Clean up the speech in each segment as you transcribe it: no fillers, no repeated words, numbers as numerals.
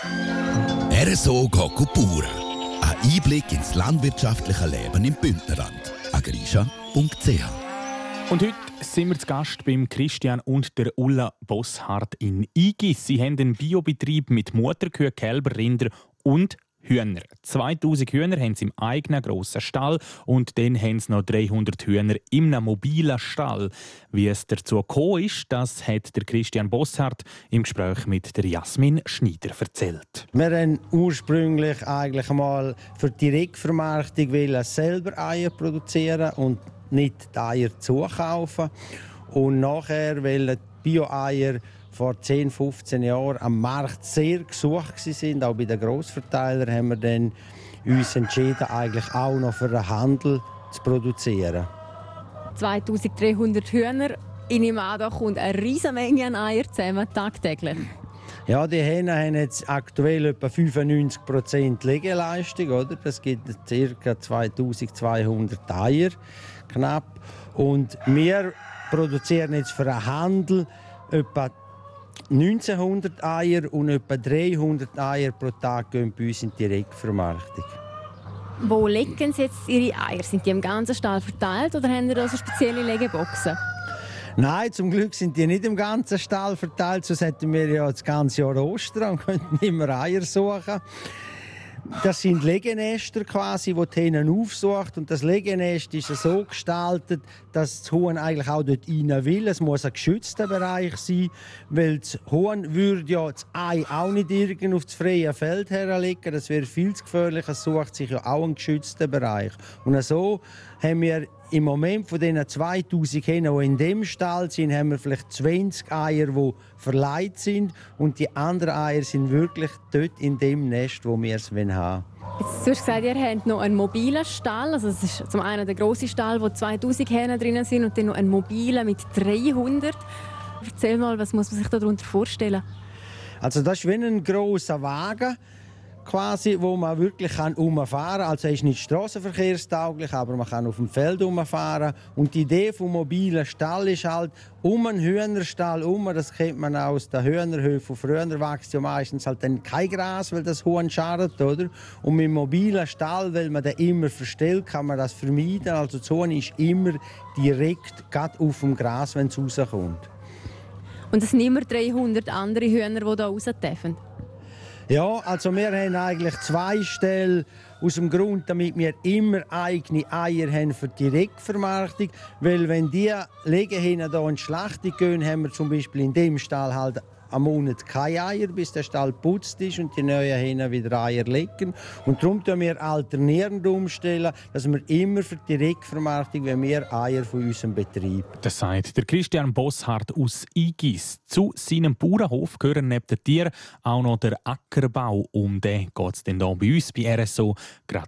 RSO Gokopura. Ein Einblick ins landwirtschaftliche Leben im Bündnerland. Agrisha.ch. Und heute sind wir zu Gast beim Christian und der Ulla Bosshardt in Igis. Sie haben einen Biobetrieb mit Mutterkühe, Kälber, Rinder und Hühner. 2000 Hühner haben sie im eigenen grossen Stall und dann haben sie noch 300 Hühner in einem mobilen Stall. Wie es dazu gekommen ist, das hat der Christian Bosshardt im Gespräch mit der Jasmin Schneider erzählt. Wir haben ursprünglich eigentlich mal für die Direktvermarktung selber Eier produzieren und nicht die Eier zukaufen. Und nachher, weil die Bio-Eier vor 10, 15 Jahren am Markt sehr gesucht waren, auch bei den Grossverteilern, haben wir dann uns entschieden, eigentlich auch noch für den Handel zu produzieren. 2300 Hühner. Ich nehme an, da kommt eine riesige Menge an Eier zusammen, tagtäglich. Ja, die Hähne haben jetzt aktuell etwa 95% Legeleistung. Oder? Das gibt ca. 2200 Eier knapp. Und wir produzieren jetzt für den Handel etwa 1900 Eier und etwa 300 Eier pro Tag gehen bei uns in die Direktvermarktung. Wo legen Sie jetzt Ihre Eier? Sind die im ganzen Stall verteilt oder haben Sie da so spezielle Legeboxen? Nein, zum Glück sind die nicht im ganzen Stall verteilt, sonst hätten wir ja das ganze Jahr Ostern und könnten immer Eier suchen. Das sind Legenester quasi, die Hähne aufsucht. Und das Legenest ist so gestaltet, dass das Huhn eigentlich auch dort rein will. Es muss ein geschützter Bereich sein, weil das Huhn würde ja das Ei auch nicht irgendwo auf das freie Feld herlegen. Das wäre viel zu gefährlich. Es sucht sich ja auch einen geschützten Bereich. Und so haben wir im Moment von diesen 2000 Hähnen, die in dem Stall sind, haben wir vielleicht 20 Eier, die verleiht sind. Und die anderen Eier sind wirklich dort in dem Nest, wo wir es haben wollen. Jetzt, du hast gesagt, ihr habt noch einen mobilen Stall. Also das ist zum einen der grosse Stall, wo 2000 Hähne drin sind, und dann noch einen mobilen mit 300. Erzähl mal, was muss man sich darunter vorstellen? Also das ist wie ein grosser Wagen, quasi, wo man wirklich herumfahren kann. Also er ist nicht strassenverkehrstauglich, aber man kann auf dem Feld herumfahren. Und die Idee vom mobilen Stall ist halt, um einen Hühnerstall herum, das kennt man aus den Hühnerhöfen. Früher wächst ja meistens halt dann kein Gras, weil das Huhn schadet, oder? Und mit dem mobilen Stall, weil man den immer verstellt, kann man das vermeiden. Also das Huhn ist immer direkt gerade auf dem Gras, wenn es rauskommt. Und es sind immer 300 andere Hühner, die hier raus dürfen? Ja, also wir haben eigentlich 2 Stellen aus dem Grund, damit wir immer eigene Eier haben für die Direktvermarktung. Weil wenn die Legehähne hier in die Schlachtung gehen, haben wir zum Beispiel in dem Stall halt am Monat keine Eier, bis der Stall geputzt ist und die neuen Hähne wieder Eier legen. Und darum umstellen wir alternierend umstellen, dass wir immer für die Direktvermarktung mehr Eier von unserem Betrieb. Das sagt der Christian Bosshardt aus Igis. Zu seinem Bauernhof gehören neben den Tieren auch noch der Ackerbau. Um den geht es dann hier bei uns bei RSO gerade.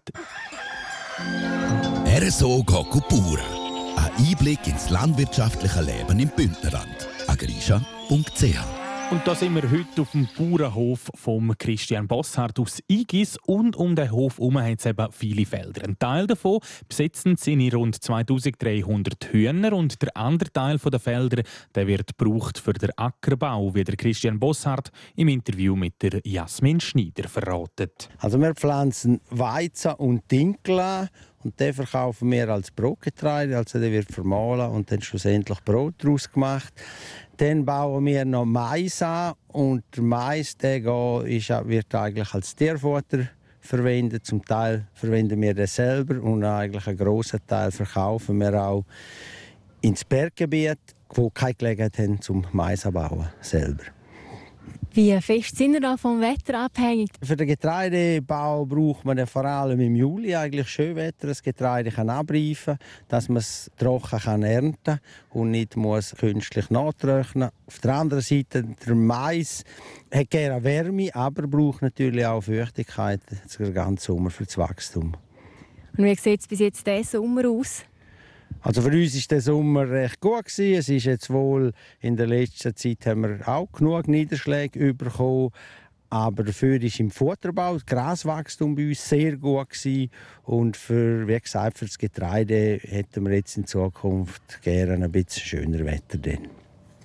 RSO Gokopura. Ein Einblick ins landwirtschaftliche Leben im Bündnerland. Agrisha.ch. Und da sind wir heute auf dem Bauernhof von Christian Bosshardt aus Igis. Und um den Hof herum hat es eben viele Felder. Ein Teil davon besetzen seine rund 2300 Hühner und der andere Teil der Felder der wird gebraucht für den Ackerbau, wie der Christian Bosshardt im Interview mit der Jasmin Schneider verratet. Also wir pflanzen Weizen und Dinkel an. Und den verkaufen wir als Brotgetreide, also der wird vermahlen und dann schlussendlich Brot daraus gemacht. Dann bauen wir noch Mais an und der Mais wird eigentlich als Tierfutter verwendet. Zum Teil verwenden wir den selber und eigentlich einen grossen Teil verkaufen wir auch ins Berggebiet, wo keine Gelegenheit haben zum Mais anbauen selber. Wie fest sind wir vom Wetter abhängig? Für den Getreidebau braucht man vor allem im Juli eigentlich Schönwetter, das Getreide kann abreifen, dass man es trocken ernten kann und nicht muss künstlich nachtrocknen. Auf der anderen Seite, der Mais hat gerne Wärme, aber braucht natürlich auch Feuchtigkeit den ganzen Sommer für das Wachstum. Und wie sieht es bis jetzt diesen Sommer aus? Also für uns war der Sommer recht gut. Es ist jetzt wohl, in der letzten Zeit haben wir auch genug Niederschläge bekommen. Aber dafür ist im Futterbau das Graswachstum bei uns sehr gut gewesen. Und wie gesagt, für das Getreide hätten wir jetzt in Zukunft gerne ein bisschen schöner Wetter. Wenn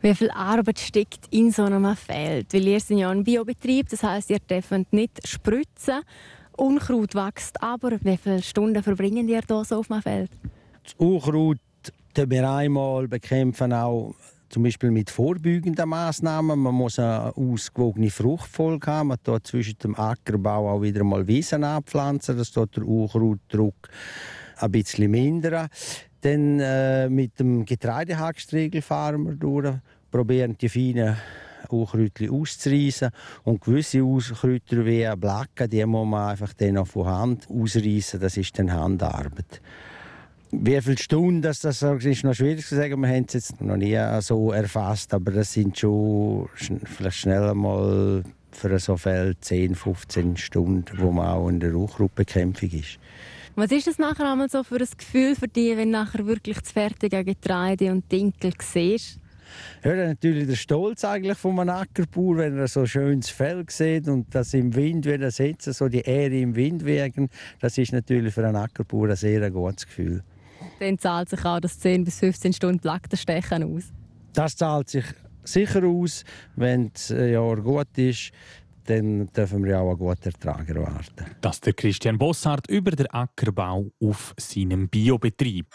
Wie viel Arbeit steckt in so einem Feld? Weil ihr seid ja ein Biobetrieb, das heisst, ihr dürft nicht spritzen. Unkraut wächst, aber wie viele Stunden verbringen ihr hier so auf dem Feld? Das Unkraut bekämpfen wir einmal auch zum Beispiel mit vorbeugenden Massnahmen. Man muss eine ausgewogene Fruchtfolge haben. Man tut zwischen dem Ackerbau auch wieder mal Wiesen anpflanzen, dass dort der Unkrautdruck ein bisschen mindern. Dann mit dem Getreidehackstriegel fahren wir durch, probieren die feinen Unkräutchen auszureissen. Und gewisse Unkräuter wie Blacken, die muss man einfach dann auch von Hand ausreissen. Das ist dann Handarbeit. Wie viele Stunden das ist noch schwierig zu sagen. Wir haben es jetzt noch nie so erfasst, aber das sind schon vielleicht schnell einmal für so Feld 10-15 Stunden, wo man auch in der Unkrautbekämpfung ist. Was ist das nachher einmal so für ein Gefühl für dich, wenn du nachher wirklich das fertige Getreide und Dinkel siehst? Ja, natürlich der Stolz eigentlich von einem Ackerbauer, wenn er so ein schönes Feld sieht und das im Wind wieder setzen, so die Ähre im Wind wegen, das ist natürlich für einen Ackerbauer ein sehr gutes Gefühl. Dann zahlt sich auch das 10 bis 15 Stunden Lackenstechen aus. Das zahlt sich sicher aus. Wenn das Jahr gut ist, dann dürfen wir auch einen guten Ertrag erwarten. Das der Christian Bosshardt über den Ackerbau auf seinem Biobetrieb.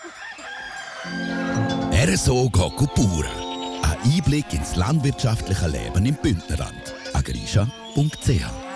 RSO geht Bauern. Ein Einblick ins landwirtschaftliche Leben im Bündnerland. agrisha.ch